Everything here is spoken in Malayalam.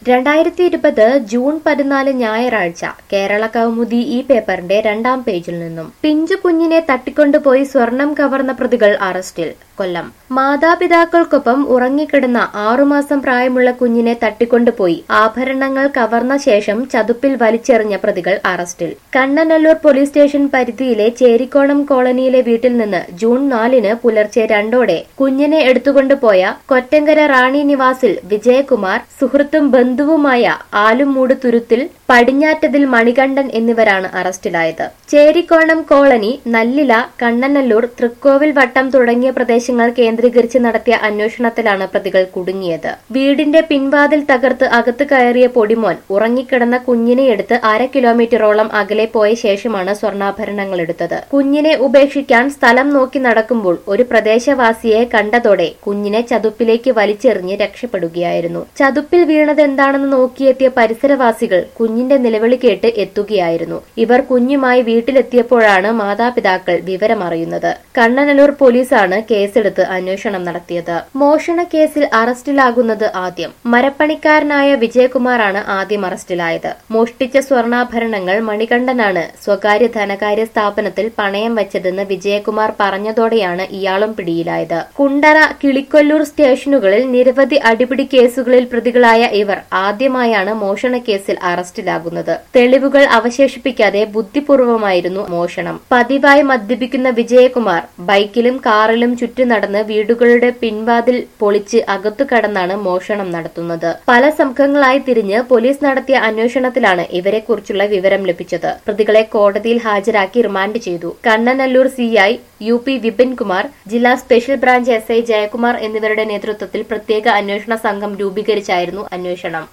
2020 ജൂൺ 14 ഞായറാഴ്ച കേരള കൗമുദി ഈ പേപ്പറിന്റെ 2-ാം പേജിൽ നിന്നും പിഞ്ചു കുഞ്ഞിനെ തട്ടിക്കൊണ്ടുപോയി സ്വർണം കവർന്ന പ്രതികൾ അറസ്റ്റിൽ. കൊല്ലം. മാതാപിതാക്കൾക്കൊപ്പം ഉറങ്ങിക്കിടന്ന 6 മാസം പ്രായമുള്ള കുഞ്ഞിനെ തട്ടിക്കൊണ്ടുപോയി ആഭരണങ്ങൾ കവർന്ന ശേഷം ചതുപ്പിൽ വലിച്ചെറിഞ്ഞ പ്രതികൾ അറസ്റ്റിൽ. കണ്ണനല്ലൂർ പോലീസ് സ്റ്റേഷൻ പരിധിയിലെ ചേരിക്കോണം കോളനിയിലെ വീട്ടിൽ നിന്ന് ജൂൺ 4 പുലർച്ചെ 2ഓടെ കുഞ്ഞിനെ എടുത്തുകൊണ്ടുപോയ കൊറ്റങ്കര റാണി നിവാസിൽ വിജയകുമാർ സുഹൃത്തും ബന്ധുവുമായ ആലുംമൂട് തുരുത്തിൽ പടിഞ്ഞാറ്റതിൽ മണികണ്ഠൻ എന്നിവരാണ് അറസ്റ്റിലായത്. ചേരിക്കോണം കോളനി, നല്ലില, കണ്ണനല്ലൂർ, തൃക്കോവിൽ വട്ടം തുടങ്ങിയ പ്രദേശങ്ങൾ കേന്ദ്രീകരിച്ച് നടത്തിയ അന്വേഷണത്തിലാണ് പ്രതികൾ കുടുങ്ങിയത്. വീടിന്റെ പിൻവാതിൽ തകർത്ത് അകത്ത് കയറിയ പൊടിമോൻ ഉറങ്ങിക്കിടന്ന കുഞ്ഞിനെ എടുത്ത് 1/2 കിലോമീറ്ററോളം അകലെ പോയ ശേഷമാണ് സ്വർണ്ണാഭരണങ്ങൾ എടുത്തത്. കുഞ്ഞിനെ ഉപേക്ഷിക്കാൻ സ്ഥലം നോക്കി നടക്കുമ്പോൾ ഒരു പ്രദേശവാസിയെ കണ്ടതോടെ കുഞ്ഞിനെ ചതുപ്പിലേക്ക് വലിച്ചെറിഞ്ഞ് രക്ഷപ്പെടുകയായിരുന്നു. ചതുപ്പിൽ വീണതെന്താണെന്ന് നോക്കിയെത്തിയ പരിസരവാസികൾ കുഞ്ഞിന്റെ നിലവിളി കേട്ട് എത്തുകയായിരുന്നു. ഇവർ കുഞ്ഞുമായി വീട്ടിലെത്തിയപ്പോഴാണ് മാതാപിതാക്കൾ വിവരമറിയുന്നത്. കണ്ണനല്ലൂർ പോലീസാണ് കേസെടുത്ത് അന്വേഷണം നടത്തിയത്. മോഷണ കേസിൽ അറസ്റ്റിലാകുന്നത് ആദ്യം. മരപ്പണിക്കാരനായ വിജയകുമാറാണ് ആദ്യം അറസ്റ്റിലായത്. മോഷ്ടിച്ച സ്വർണ്ണാഭരണങ്ങൾ മണികണ്ഠനാണ് സ്വകാര്യ ധനകാര്യ സ്ഥാപനത്തിൽ പണയം വെച്ചതെന്ന് വിജയകുമാർ പറഞ്ഞതോടെയാണ് ഇയാളും പിടിയിലായത്. കുണ്ടറ, കിളിക്കൊല്ലൂർ സ്റ്റേഷനുകളിൽ നിരവധി അടിപിടി കേസുകളിൽ പ്രതികളായ ഇവർ ആദ്യമായാണ് മോഷണ കേസിൽ അറസ്റ്റിലാകുന്നത്. തെളിവുകൾ അവശേഷിപ്പിക്കാതെ ബുദ്ധിപൂർവമായിരുന്നു മോഷണം. പതിവായി മദ്യപിക്കുന്ന വിജയകുമാർ ബൈക്കിലും കാറിലും ചുറ്റി നടന്ന് വീടുകളുടെ പിൻവാതിൽ പൊളിച്ച് അകത്തു കടന്നാണ് മോഷണം നടത്തുന്നത്. പല സംഘങ്ങളായി തിരിഞ്ഞ് പോലീസ് നടത്തിയ അന്വേഷണത്തിലാണ് ഇവരെക്കുറിച്ചുള്ള വിവരം ലഭിച്ചത്. പ്രതികളെ കോടതിയിൽ ഹാജരാക്കി റിമാൻഡ് ചെയ്തു. കണ്ണനല്ലൂർ CI UP വിപിൻകുമാർ, ജില്ലാ സ്പെഷ്യൽ ബ്രാഞ്ച് SI ജയകുമാർ എന്നിവരുടെ നേതൃത്വത്തിൽ പ്രത്യേക അന്വേഷണ സംഘം രൂപീകരിച്ചായിരുന്നു അന്വേഷണം.